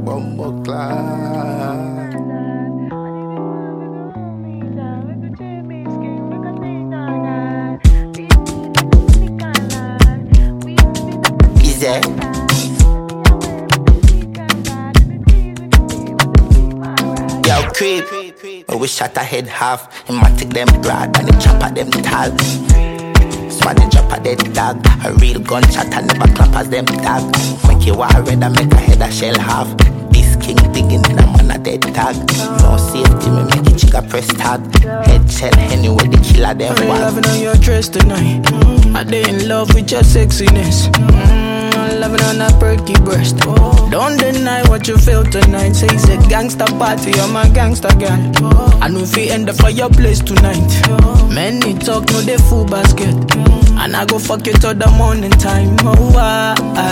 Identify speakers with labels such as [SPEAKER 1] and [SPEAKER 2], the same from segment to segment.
[SPEAKER 1] Bumbo class. Easy. Yo, creep. We shot a head half. Him a take them broad and the chopper them tall. Smarty drop a dead dog. A real gunshot and never clap as them tag. Make you war red and make a head a shell half. This king digging in a man a dead tag. No safety, me make it chicka press tag. Head shell anyway the killer them
[SPEAKER 2] I'm
[SPEAKER 1] was.
[SPEAKER 2] loving on your dress tonight. I dey in love with your sexiness. I'm loving on that perky breast. Don't deny what you feel tonight. Say it's a gangster party, I'm a gangster girl. I know if we end up for your place tonight. Many talk, no they full basket. And I go fuck you till the morning time. Oh, why?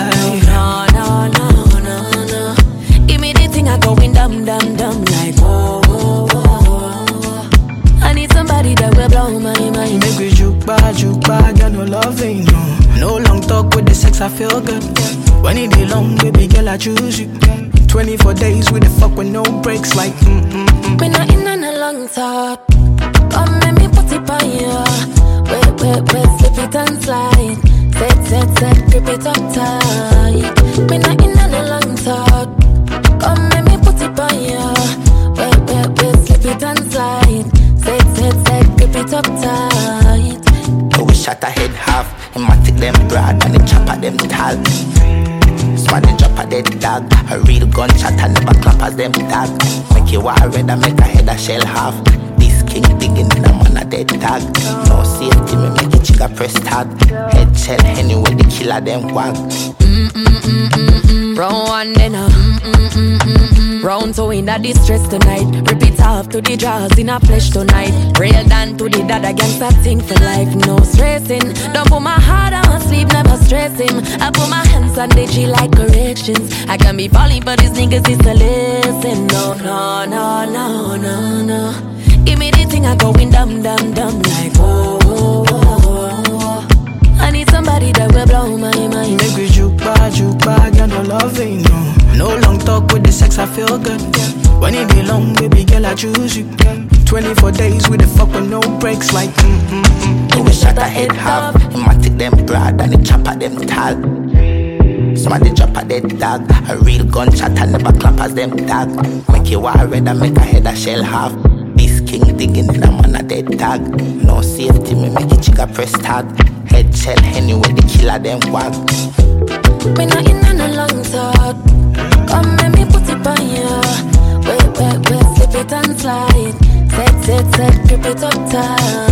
[SPEAKER 3] No. Give me the thing I going dumb like whoa. I need somebody that will blow my mind.
[SPEAKER 2] Make we juke bad, got no loving, no. No long talk with the sex, I feel good. When it be long, baby girl, I choose you. 24 days with the fuck with no breaks, like
[SPEAKER 3] We not in on a long talk. Come make me put it on you. Wait, slip it and slide. Set, grip it up tight. We not in on a long talk. Come make me put it on you. Wait, slip it and slide. Set, grip it up tight.
[SPEAKER 1] We shot a head half. Him a take them broad and the chopper them tall. Smarty drop a dead dog. A real gunshot and never clap as them tag. Make you war red and make a head a shell half. This king digging in a man a dead tag. No safety, me make it chicka press tag. Head shell anyway the killer them wag.
[SPEAKER 3] Round one then round two in a distress tonight. Rip it off to the jaws in a flesh tonight. Real down to the dad against that thing for life. No stressing. Don't put my heart on sleep, never stressing. I put my hands on the G like corrections. I can be falling but these niggas is to listen. No. Give me the thing I going dumb like whoa. I need somebody that will blow my mind.
[SPEAKER 2] make we juke bad, got no loving, no. No long talk with the sex, I feel good. When it be long, baby girl, I choose you. 24 days with the fuck with no breaks, like
[SPEAKER 1] We shot a head half. Him a take them broad and the chopper them tall. Somebody drop a dead dog. A real gunshot and never clap as them tag. Make you war red and make a head a shell half. This king digging in a man a dead tag. No safety, me make it chicka press tag. Head shell anyway the killer them wag.
[SPEAKER 3] We not in on a long talk. Come make me put it on you. Wait, slip it and slide. Set, grip it up tight.